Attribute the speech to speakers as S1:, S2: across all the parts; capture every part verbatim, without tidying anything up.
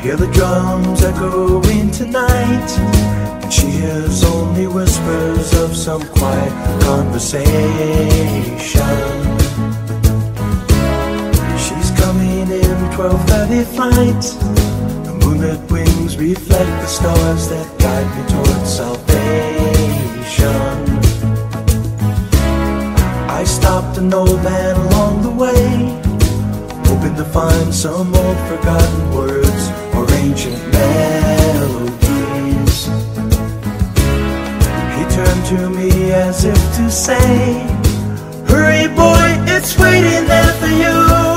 S1: hear the drums echoing tonight, and she hears only whispers of some quiet conversation. She's coming in twelve thirty flight. The moonlit wings reflect the stars that guide me towards salvation. I stopped an old man along the way, hoping to find some old forgotten words or ancient melodies. He turned to me as if to say, hurry boy, it's waiting there for you.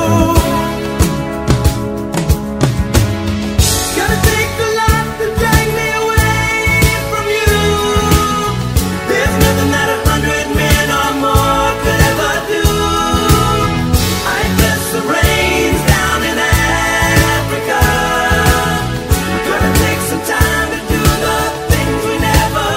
S1: Gotta take a lot to drag me away from you. There's nothing that a hundred men or more could ever do. I guess the rain's down in Africa. Gonna take some time to do the things we never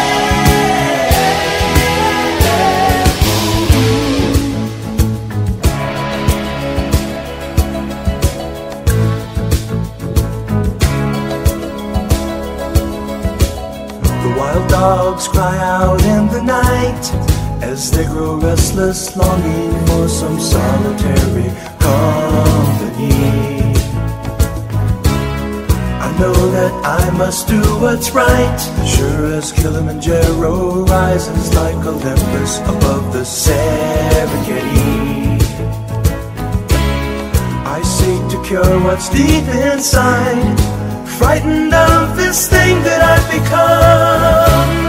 S1: The wild dogs cry out in the night as they grow restless, longing for some solitary company. I know that I must do what's right, sure as Kilimanjaro rises like Olympus above the Serengeti. I seek to cure what's deep inside, frightened of this thing that I've become.